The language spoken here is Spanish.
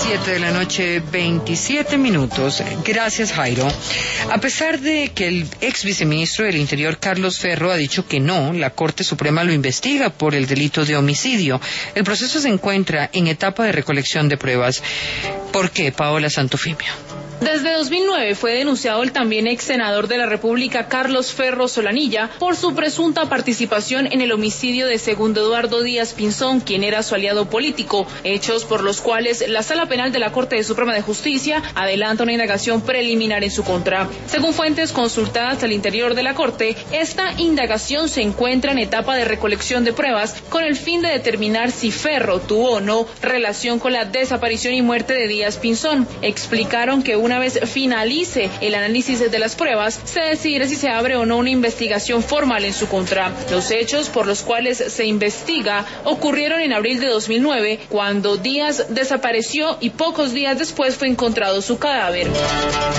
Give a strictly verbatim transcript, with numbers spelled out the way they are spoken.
siete de la noche, veintisiete minutos. Gracias, Jairo. A pesar de que el ex viceministro del Interior, Carlos Ferro, ha dicho que no, la Corte Suprema lo investiga por el delito de homicidio. El proceso se encuentra en etapa de recolección de pruebas. ¿Por qué, Paola Santofimio? Desde dos mil nueve fue denunciado el también ex senador de la República, Carlos Ferro Solanilla, por su presunta participación en el homicidio de Segundo Eduardo Díaz Pinzón, quien era su aliado político, hechos por los cuales la Sala Penal de la Corte Suprema de Justicia adelanta una indagación preliminar en su contra. Según fuentes consultadas al interior de la Corte, esta indagación se encuentra en etapa de recolección de pruebas con el fin de determinar si Ferro tuvo o no relación con la desaparición y muerte de Díaz Pinzón. Explicaron que una vez finalice el análisis de las pruebas, se decidirá si se abre o no una investigación formal en su contra. Los hechos por los cuales se investiga ocurrieron en abril de dos mil nueve, cuando Díaz desapareció y pocos días después fue encontrado su cadáver.